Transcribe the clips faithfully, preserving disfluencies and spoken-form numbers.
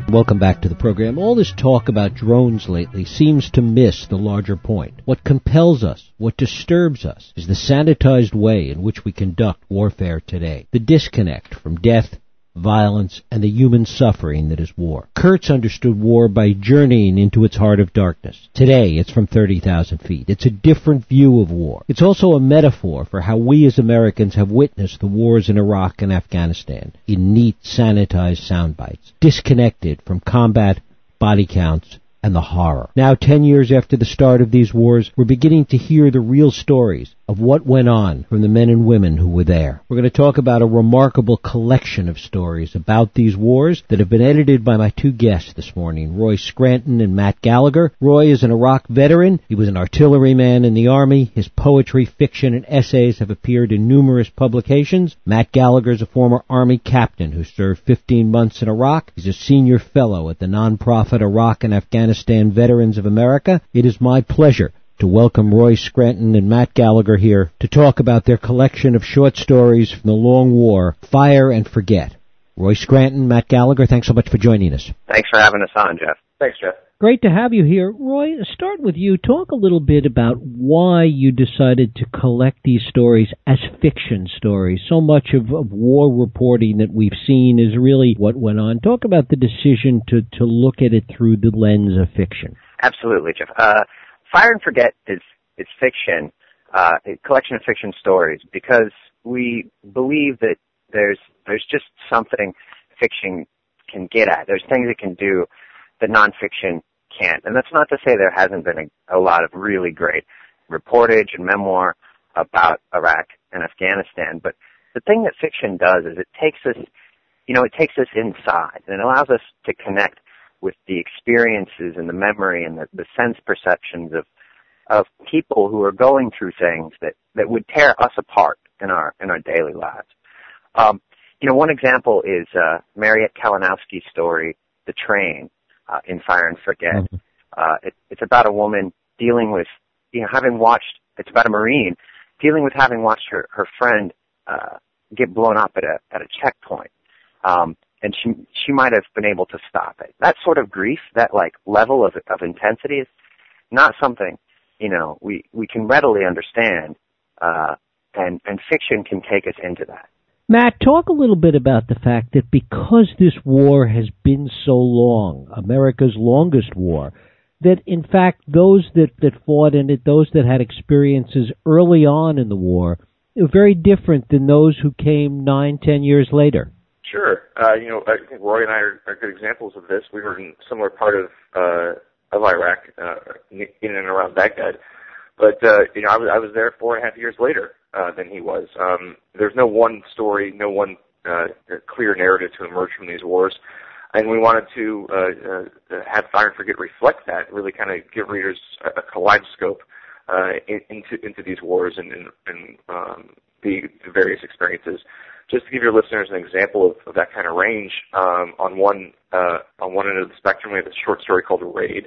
Welcome back to the program. All this talk about drones lately seems to miss the larger point. What compels us, what disturbs us, is the sanitized way in which we conduct warfare today. The disconnect from death, violence, and the human suffering that is war. Kurtz understood war by journeying into its heart of darkness. Today, it's from thirty thousand feet. It's a different view of war. It's also a metaphor for how we as Americans have witnessed the wars in Iraq and Afghanistan in neat, sanitized sound bites, disconnected from combat, body counts, and the horror. Now, ten years after the start of these wars, we're beginning to hear the real stories of what went on from the men and women who were there. We're going to talk about a remarkable collection of stories about these wars that have been edited by my two guests this morning, Roy Scranton and Matt Gallagher. Roy is an Iraq veteran. He was an artilleryman in the Army. His poetry, fiction, and essays have appeared in numerous publications. Matt Gallagher is a former Army captain who served fifteen months in Iraq. He's a senior fellow at the nonprofit Iraq and Afghanistan Veterans of America. It is my pleasure to welcome Roy Scranton and Matt Gallagher here to talk about their collection of short stories from the long war, Fire and Forget. Roy Scranton, Matt Gallagher, thanks so much for joining us. Thanks for having us on, Jeff. Thanks, Jeff. Great to have you here. Roy, start with you. Talk a little bit about why you decided to collect these stories as fiction stories. So much of, of war reporting that we've seen is really what went on. Talk about the decision to, to look at it through the lens of fiction. Absolutely, Jeff. Uh, Fire and Forget is, is fiction, uh, a collection of fiction stories, because we believe that there's, there's just something fiction can get at. There's things it can do that nonfiction can't. And that's not to say there hasn't been a, a lot of really great reportage and memoir about Iraq and Afghanistan, but the thing that fiction does is it takes us, you know, it takes us inside, and it allows us to connect with the experiences and the memory and the, the sense perceptions of of people who are going through things that, that would tear us apart in our in our daily lives. Um, you know, one example is uh, Mariette Kalinowski's story, The Train, uh, in Fire and Forget. Mm-hmm. Uh, it, it's about a woman dealing with, you know, having watched. It's about a Marine dealing with having watched her her friend uh, get blown up at a at a checkpoint. Um, And she she might have been able to stop it. That sort of grief, that like level of of intensity, is not something, you know, we we can readily understand, uh, and and fiction can take us into that. Matt, talk a little bit about the fact that because this war has been so long, America's longest war, that in fact those that that fought in it, those that had experiences early on in the war, are very different than those who came nine, ten years later. Sure. Uh, you know, I think Roy and I are, are good examples of this. We were in a similar part of uh, of Iraq, uh, in and around Baghdad. But, uh, you know, I was, I was there four and a half years later uh, than he was. Um, there's no one story, no one uh, clear narrative to emerge from these wars. And we wanted to uh, uh, have Fire and Forget reflect that, really kind of give readers a, a kaleidoscope uh, in, into into these wars and, and, and um, the, the various experiences. Just to give your listeners an example of, of that kind of range, um, on one uh, on one end of the spectrum, we have a short story called Raid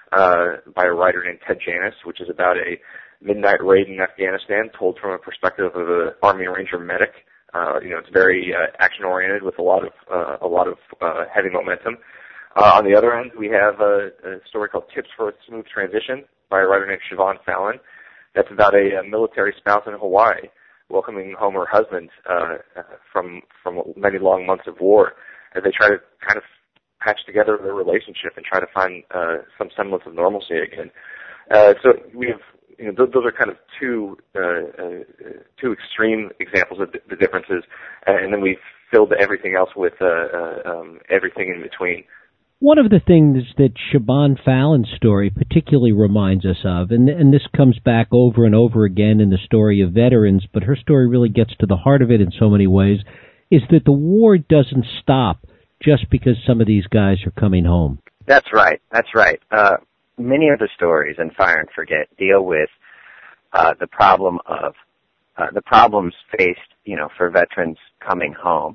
uh, by a writer named Ted Janis, which is about a midnight raid in Afghanistan, told from a perspective of an Army Ranger medic. Uh, you know, it's very uh, action-oriented with a lot of uh, a lot of uh, heavy momentum. Uh, on the other end, we have a, a story called Tips for a Smooth Transition by a writer named Siobhan Fallon. That's about a, a military spouse in Hawaii welcoming home her husband uh, from from many long months of war, as they try to kind of patch together their relationship and try to find uh, some semblance of normalcy again. Uh, so we have, you know, those, those are kind of two uh, uh, two extreme examples of the differences, and then we've filled everything else with uh, uh, um, everything in between. One of the things that Siobhan Fallon's story particularly reminds us of, and, and this comes back over and over again in the story of veterans, but her story really gets to the heart of it in so many ways, is that the war doesn't stop just because some of these guys are coming home. That's right. That's right. Uh, many of the stories in Fire and Forget deal with uh, the problem of uh, the problems faced, you know, for veterans coming home.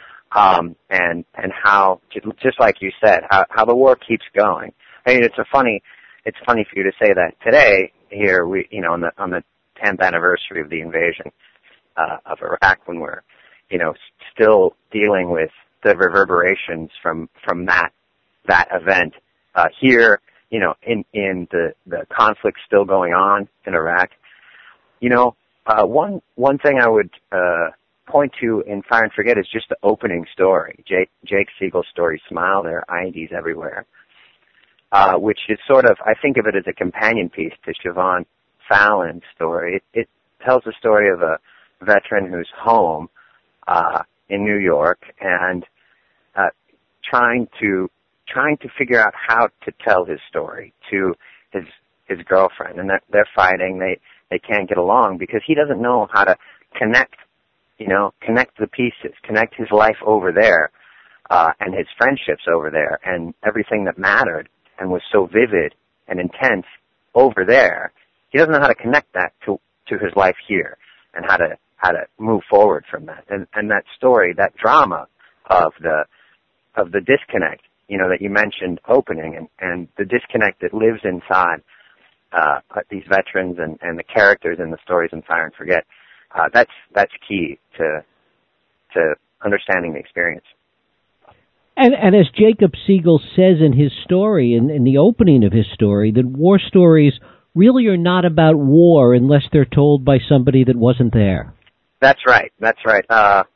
Um, and, and how, just like you said, how, how the war keeps going. I mean, it's a funny, it's funny for you to say that today here, we, you know, on the, on the tenth anniversary of the invasion, uh, of Iraq, when we're, you know, still dealing with the reverberations from, from that, that event uh, here, you know, in, in the, the conflict still going on in Iraq. You know, uh, one, one thing I would, uh, point to in Fire and Forget is just the opening story. Jake, Jake Siegel's story, Smile, there are I E Ds everywhere, uh, which is sort of, I think of it as a companion piece to Siobhan Fallon's story. It, it tells the story of a veteran who's home, uh, in New York and, uh, trying to, trying to figure out how to tell his story to his, his girlfriend. And they're, they're fighting. They, they can't get along because he doesn't know how to connect, you know, connect the pieces, connect his life over there, uh, and his friendships over there and everything that mattered and was so vivid and intense over there. He doesn't know how to connect that to, to his life here and how to, how to move forward from that. And, and that story, that drama of the, of the disconnect, you know, that you mentioned opening and, and the disconnect that lives inside, uh, these veterans and, and the characters in the stories in Fire and Forget. Uh, that's, that's key to, to understanding the experience. And, and as Jacob Siegel says in his story, in, in the opening of his story, that war stories really are not about war unless they're told by somebody that wasn't there. That's right. That's right. Uh,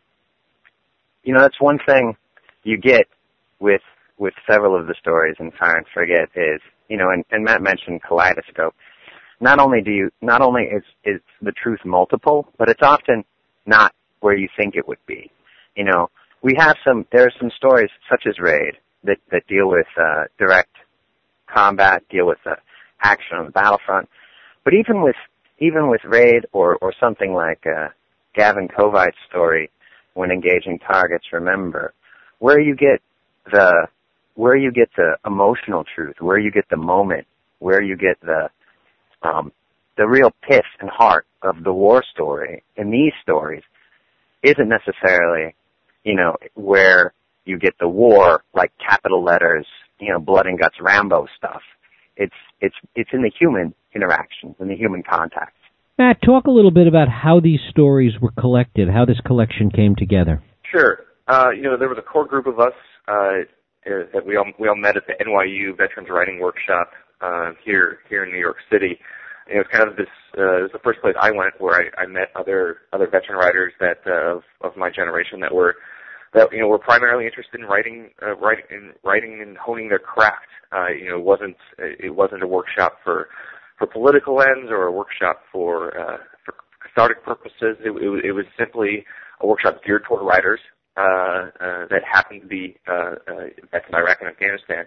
you know, that's one thing you get with, with several of the stories in Fire and Forget is, you know, and, and Matt mentioned Kaleidoscope. Not only do you, not only is, is the truth multiple, but it's often not where you think it would be. You know, we have some, there are some stories such as Raid that, that deal with, uh, direct combat, deal with the action on the battlefront. But even with, even with Raid or, or something like, uh, Gavin Kovite's story, When Engaging Targets, Remember, where you get the, where you get the emotional truth, where you get the moment, where you get the, Um, the real pith and heart of the war story in these stories isn't necessarily, you know, where you get the war, like capital letters, you know, blood and guts Rambo stuff. It's, it's, it's in the human interactions, in the human contacts. Matt, talk a little bit about how these stories were collected, how this collection came together. Sure. Uh, you know, there was a core group of us, uh, that we all, we all met at the N Y U Veterans Writing Workshop, uh, here, here in New York City. And it was kind of this, uh, it was the first place I went where I, I met other, other veteran writers that, uh, of, of my generation that were, that, you know, were primarily interested in writing, uh, writing, in writing and honing their craft. Uh, you know, it wasn't, it wasn't a workshop for, for political ends or a workshop for, uh, for cathartic purposes. It, it, it was simply a workshop geared toward writers, uh, uh, that happened to be, uh, uh, back in Iraq and Afghanistan.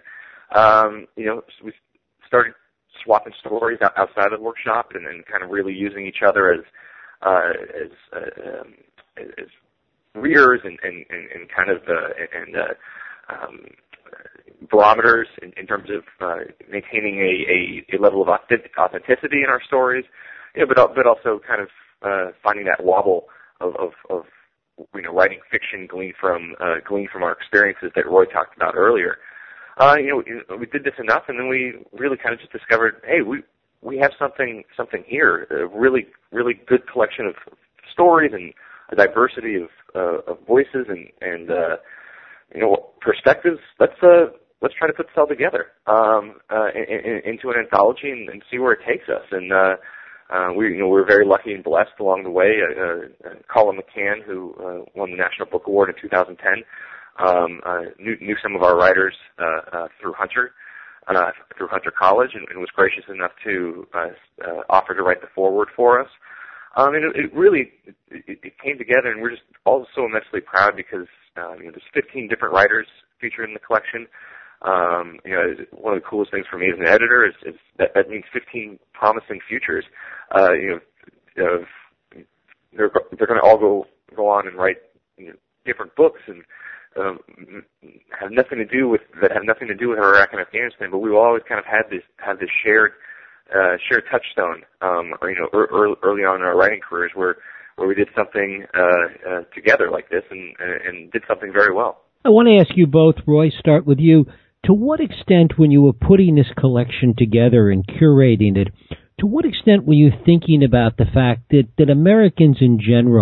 Um, you know, so we started swapping stories outside of the workshop and then kind of really using each other as, uh, as, uh, um, as readers and, and, and, and kind of, uh, and, uh, um, barometers in, in terms of, uh, maintaining a, a, a level of authenticity in our stories, you know, but, but also kind of, uh, finding that wobble of, of, of, you know, writing fiction gleaned from, uh, gleaned from our experiences that Roy talked about earlier. Uh, you know, we did this enough, and then we really kind of just discovered, hey, we we have something something here, a really really good collection of stories and a diversity of uh, of voices and and uh, you know perspectives. Let's uh let's try to put this all together um, uh, in, in, into an anthology and, and see where it takes us. And uh, uh, we you know we we're very lucky and blessed along the way. Uh, uh, Colin McCann, who uh, won the National Book Award in two thousand ten. Um, uh, knew, knew some of our writers uh, uh, through Hunter, uh, through Hunter College, and, and was gracious enough to uh, uh, offer to write the foreword for us. Um, and it, it really it, it came together, and we're just all so immensely proud because uh, you know, there's fifteen different writers featured in the collection. Um, you know, one of the coolest things for me as an editor is, is that that means fifteen promising futures. Uh, you know, uh, they're they're going to all go go on and write you know, different books and. Um, have nothing to do with that have nothing to do with Iraq and Afghanistan, but we've always kind of had this had this shared uh, shared touchstone, um, or, you know, early, early on in our writing careers, where where we did something uh, uh, together like this, and and did something very well. I want to ask you both, Roy. Start with you. To what extent, when you were putting this collection together and curating it, to what extent were you thinking about the fact that that Americans in general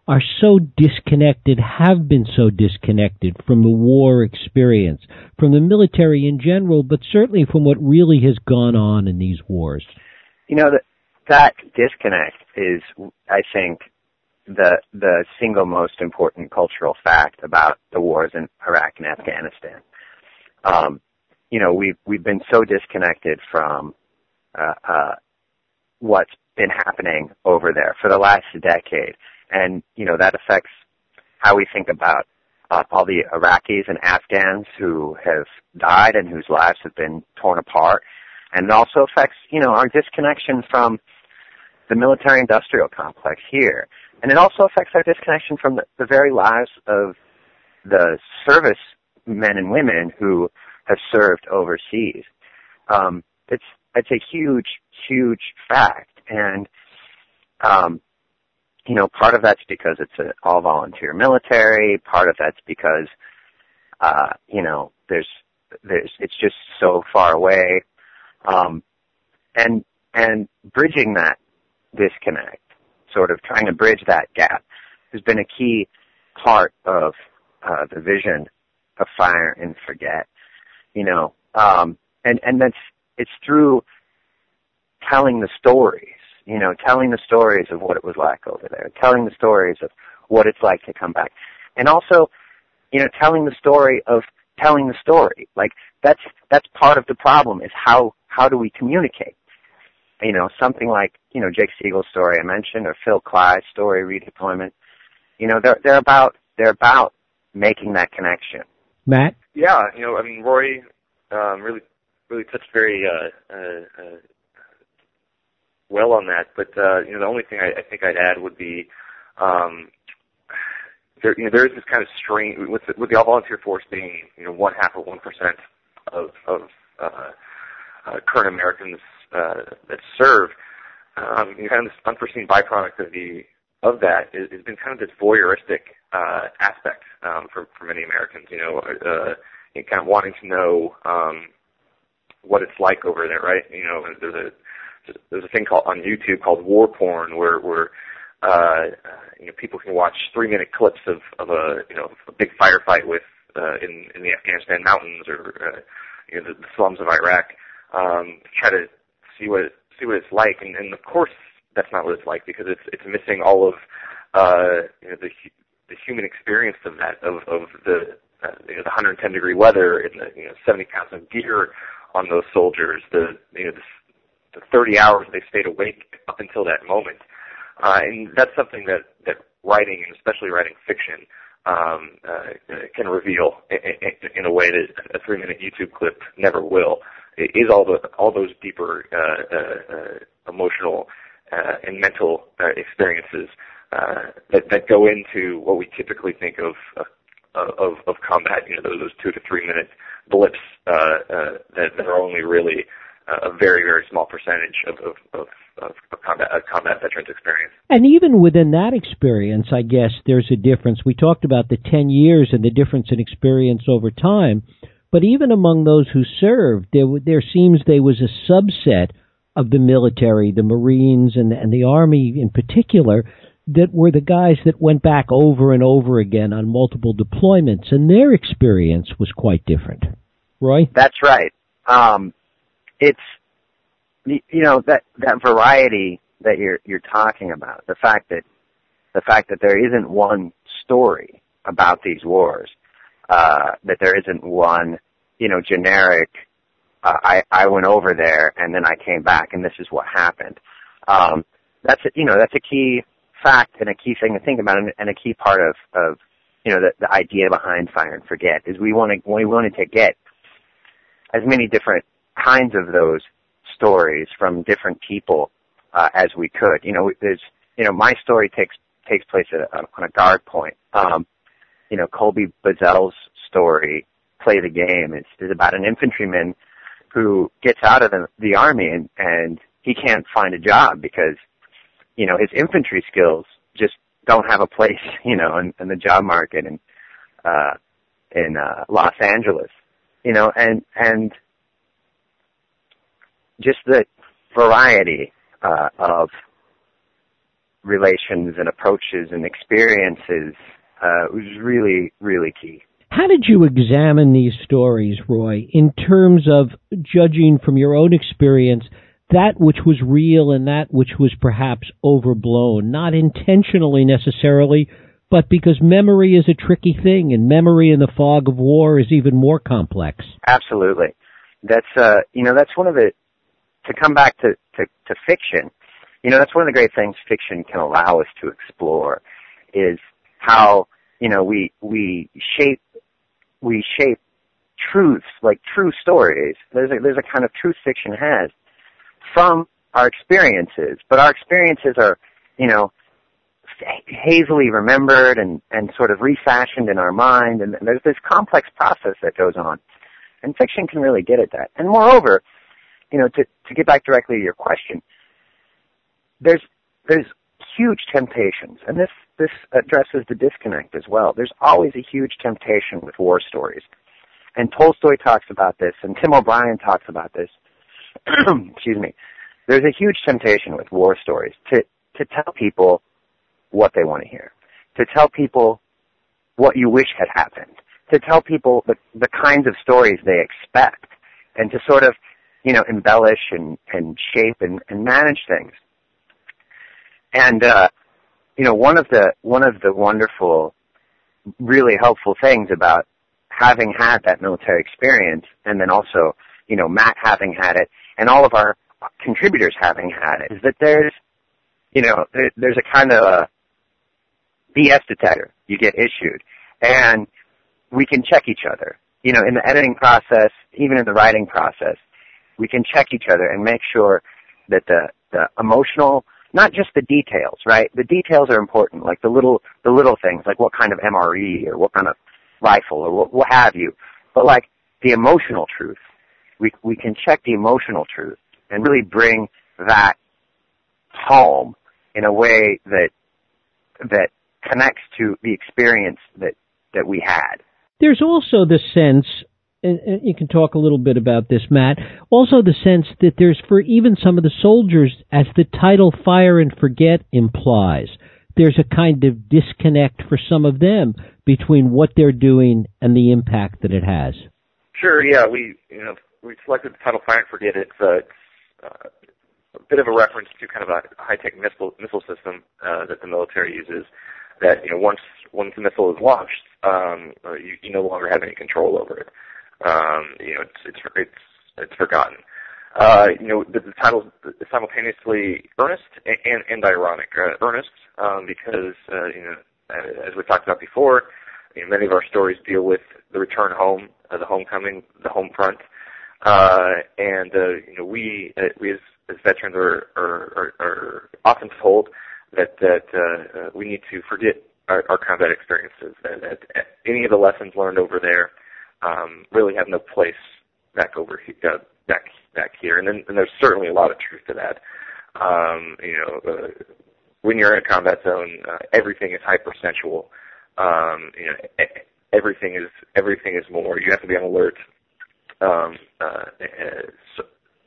are so disconnected, have been so disconnected from the war experience, from the military in general, but certainly from what really has gone on in these wars? You know, that, that disconnect is, I think, the the single most important cultural fact about the wars in Iraq and Afghanistan. Um, you know, we've we've been so disconnected from uh, uh, what's been happening over there for the last decade, and you know that affects how we think about uh, all the Iraqis and Afghans who have died and whose lives have been torn apart, and it also affects you know our disconnection from the military-industrial complex here. And it also affects our disconnection from the, the very lives of the service men and women who have served overseas. Um, it's it's a huge, huge fact. And, um, you know, part of that's because it's an all-volunteer military. Part of that's because, uh, you know, there's there's it's just so far away. Um, and and bridging that disconnect, sort of trying to bridge that gap, has been a key part of uh, the vision of Fire and Forget. You know, um, and and that's it's through telling the stories. You know, telling the stories of what it was like over there, telling the stories of what it's like to come back, and also, you know, telling the story of telling the story. Like that's that's part of the problem is how how do we communicate? You know, something like, you know, Jake Siegel's story I mentioned, or Phil Clyde's story, Redeployment. You know, they're they're about they're about making that connection. Matt? Yeah, you know, I mean, Roy um, really really touched very uh, uh, uh, well on that. But uh, you know, the only thing I, I think I'd add would be um, there. You know, there is this kind of strain with the, with the all volunteer force being, you know, one half of one percent of of uh, uh, current Americans Uh, that serve, um, you know, kind of this unforeseen byproduct of the of that is, has been kind of this voyeuristic uh, aspect um, for for many Americans. You know, uh, you know, kind of wanting to know um, what it's like over there, right? You know, there's a there's a thing called on YouTube called war porn, where where uh, you know people can watch three minute clips of of a you know a big firefight with uh, in in the Afghanistan mountains or uh, you know the, the slums of Iraq. Um, to try to see what it, see what it's like, and, and of course that's not what it's like because it's it's missing all of uh, you know, the the human experience of that of of the uh, you know the one hundred ten degree weather and the you know seventy pounds of gear on those soldiers, the you know the, the thirty hours they stayed awake up until that moment, uh, and that's something that that writing, and especially writing fiction, um, uh, can reveal in, in, in a way that a three minute YouTube clip never will. Is all the all those deeper uh, uh, uh, emotional uh, and mental uh, experiences uh, that that go into what we typically think of uh, of, of combat. You know, those, those two to three minute blips uh, uh, that, that are only really a very very small percentage of of, of, of combat of combat veterans' experience. And even within that experience, I guess there's a difference. We talked about the ten years and the difference in experience over time. But even among those who served, there there seems there was a subset of the military, the Marines and, and the Army in particular, that were the guys that went back over and over again on multiple deployments, and their experience was quite different. Roy? That's right. Um, it's, you know, that, that variety that you're you're talking about, the fact that the fact that there isn't one story about these wars. Uh, that there isn't one, you know, generic, uh, I, I went over there and then I came back and this is what happened. Um, that's, a, you know, that's a key fact and a key thing to think about and, and a key part of, of, you know, the, the idea behind Fire and Forget is we want to, we wanted to get as many different kinds of those stories from different people, uh, as we could. You know, there's, you know, my story takes, takes place at a, on a guard point. Um, You know, Colby Bazel's story, Play the Game, is, is about an infantryman who gets out of the, the Army and, and he can't find a job because, you know, his infantry skills just don't have a place, you know, in, in the job market in, uh, in, uh, Los Angeles, you know, and, and just the variety, uh, of relations and approaches and experiences uh, was really, really key. How did you examine these stories, Roy, in terms of judging from your own experience that which was real and that which was perhaps overblown, not intentionally necessarily, but because memory is a tricky thing, and memory in the fog of war is even more complex? Absolutely. That's, uh, you know, that's one of the, to come back to, to, to fiction, you know, that's one of the great things fiction can allow us to explore is how, you know, we, we shape, we shape truths, like true stories. There's a, there's a kind of truth fiction has from our experiences, but our experiences are, you know, hazily remembered and, and sort of refashioned in our mind, and there's this complex process that goes on. And fiction can really get at that. And moreover, you know, to, to get back directly to your question, there's, there's huge temptations, and this, this addresses the disconnect as well. There's always a huge temptation with war stories. And Tolstoy talks about this, and Tim O'Brien talks about this. Excuse me. There's a huge temptation with war stories to, to tell people what they want to hear, to tell people what you wish had happened, to tell people the, the kinds of stories they expect, and to sort of, you know, embellish and, and shape and, and manage things. And, uh, you know, one of the, one of the wonderful, really helpful things about having had that military experience, and then also, you know, Matt having had it, and all of our contributors having had it, is that there's, you know, there, there's a kind of a B S detector you get issued, and we can check each other. You know, in the editing process, even in the writing process, we can check each other and make sure that the, the emotional, not just the details, right? The details are important, like the little, the little things, like what kind of M R E or what kind of rifle or what, what have you. But like the emotional truth, we, we can check the emotional truth and really bring that home in a way that, that connects to the experience that, that we had. There's also the sense, and you can talk a little bit about this, Matt, also the sense that there's, for even some of the soldiers, as the title Fire and Forget implies, there's a kind of disconnect for some of them between what they're doing and the impact that it has. Sure, yeah, we, you know, we selected the title Fire and Forget. It's, uh, it's uh, a bit of a reference to kind of a high-tech missile, missile system uh, that the military uses, that, you know, once once the missile is launched, um, you, you no longer have any control over it. Um, you know, it's it's it's, it's forgotten. Uh, you know, the, the title is simultaneously earnest and, and, and ironic. Uh, earnest um, because, uh, you know, as we talked about before, you know, many of our stories deal with the return home, uh, the homecoming, the home front, uh, and uh, you know, we uh, we as, as veterans are, are, are, are often told that that uh, we need to forget our, our combat experiences, and that any of the lessons learned over there um, really have no place back over uh, back back here. And then and there's certainly a lot of truth to that. Um, you know, uh, when you're in a combat zone, uh, everything is hypersensual. Um, you know, everything is everything is more. You have to be on alert. Um, uh, so,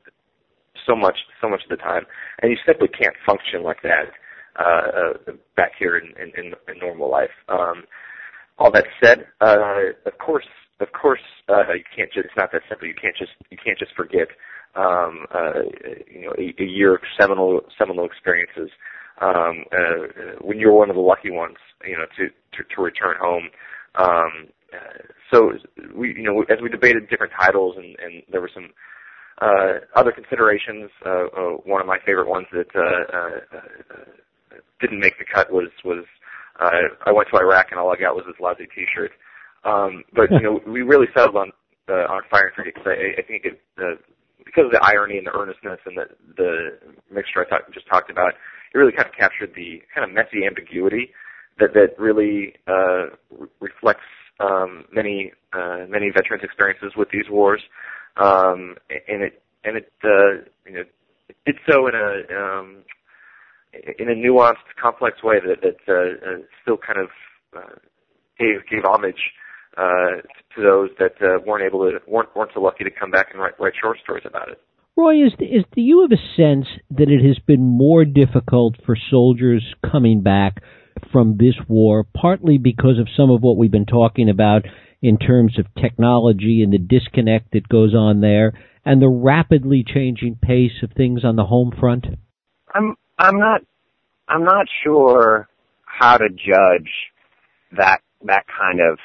so much so much of the time, and you simply can't function like that Uh, uh, back here in, in, in normal life. Um, all that said, uh, of course, of course, uh, you can't just, it's not that simple. You can't just, you can't just forget, um, uh, you know, a, a year of seminal, seminal experiences. Um, uh, when you're one of the lucky ones, you know, to, to, to return home. Um, uh, so we, you know, as we debated different titles, and, and there were some, uh, other considerations, uh, uh, one of my favorite ones that, uh, uh, uh didn't make the cut was was uh, I went to Iraq and all I got was this lousy T-shirt. Um, but you know, we really settled on uh, on Fire and Forget because I, I think it, uh, because of the irony and the earnestness and the the mixture I talk, just talked about, it really kind of captured the kind of messy ambiguity that that really uh, re- reflects um, many uh, many veterans' experiences with these wars, um, and it and it uh, you know it did so in a um, in a nuanced, complex way that, that uh, uh, still kind of uh, gave gave homage uh, to those that uh, weren't able to weren't weren't so lucky to come back and write, write short stories about it. Roy, is, is do you have a sense that it has been more difficult for soldiers coming back from this war, partly because of some of what we've been talking about in terms of technology and the disconnect that goes on there, and the rapidly changing pace of things on the home front? I'm I'm not I'm not sure how to judge that that kind of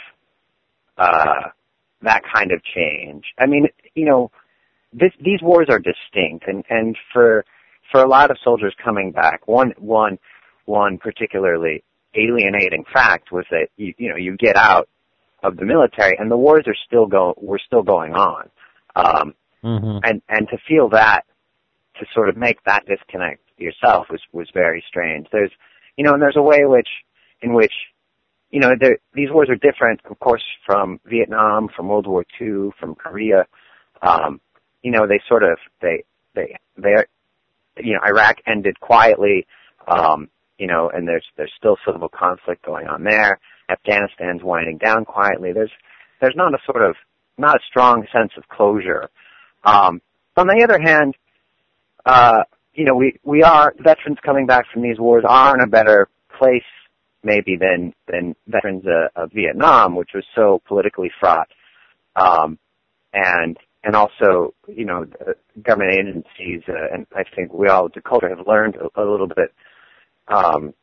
uh, that kind of change. I mean, you know, this, these wars are distinct, and, and for for a lot of soldiers coming back, one one one particularly alienating fact was that you, you know you get out of the military and the wars are still go were still going on, um, mm-hmm. and and to feel that, to sort of make that disconnect yourself was was very strange. There's you know and there's a way in which in which you know these wars are different, of course, from Vietnam, from World War Two, from Korea. Um, you know they sort of they they they you know Iraq ended quietly. Um, You know, and there's there's still civil conflict going on there. Afghanistan's winding down quietly. There's there's not a sort of not a strong sense of closure. Um, on the other hand, uh, you know, we we are veterans coming back from these wars are in a better place maybe than than veterans uh, of Vietnam, which was so politically fraught, um, and and also you know government agencies uh, and I think we all, the culture, have learned a, a little bit. Um,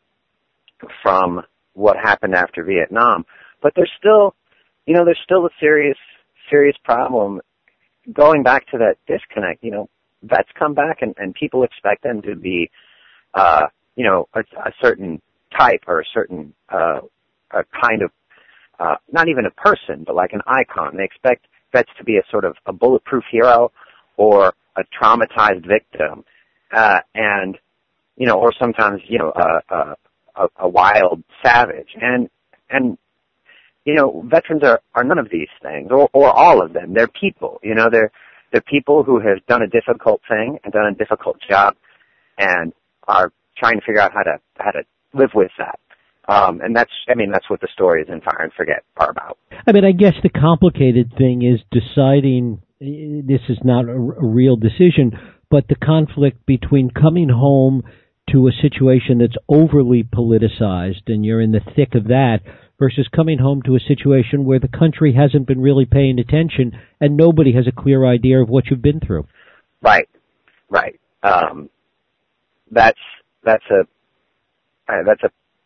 from what happened after Vietnam, but there's still, you know, there's still a serious, serious problem going back to that disconnect. You know, vets come back and, and people expect them to be, uh, you know, a, a certain type or a certain, uh, a kind of, uh, not even a person, but like an icon. They expect vets to be a sort of a bulletproof hero or a traumatized victim, uh, and you know, or sometimes, you know, a, a, a wild savage. And, and, you know, veterans are, are none of these things, or, or all of them. They're people, you know, they're, they're people who have done a difficult thing and done a difficult job and are trying to figure out how to, how to live with that. Um, and that's, I mean, that's what the stories in Fire and Forget are about. I mean, I guess the complicated thing is deciding, this is not a, a real decision, but the conflict between coming home to a situation that's overly politicized and you're in the thick of that versus coming home to a situation where the country hasn't been really paying attention and nobody has a clear idea of what you've been through. Right, right. Um, that's that's a uh, that's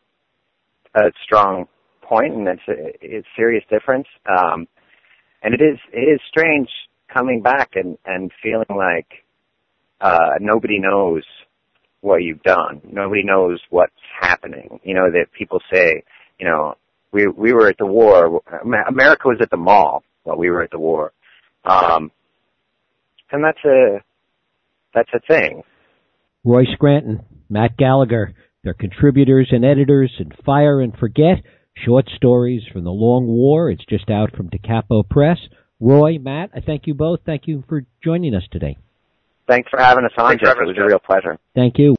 a, a strong point, and it's a, it's a serious difference. Um, and it is it is strange coming back and, and feeling like uh, nobody knows what you've done. Nobody knows what's happening. You know, that people say, you know, we we were at the war. America was at the mall while we were at the war. Um, and that's a, that's a thing. Roy Scranton, Matt Gallagher, they're contributors and editors in Fire and Forget, short stories from the long war. It's just out from DeCapo Press. Roy, Matt, I thank you both. Thank you for joining us today. Thanks for having us on, Jeff. It was a real pleasure. Thank you.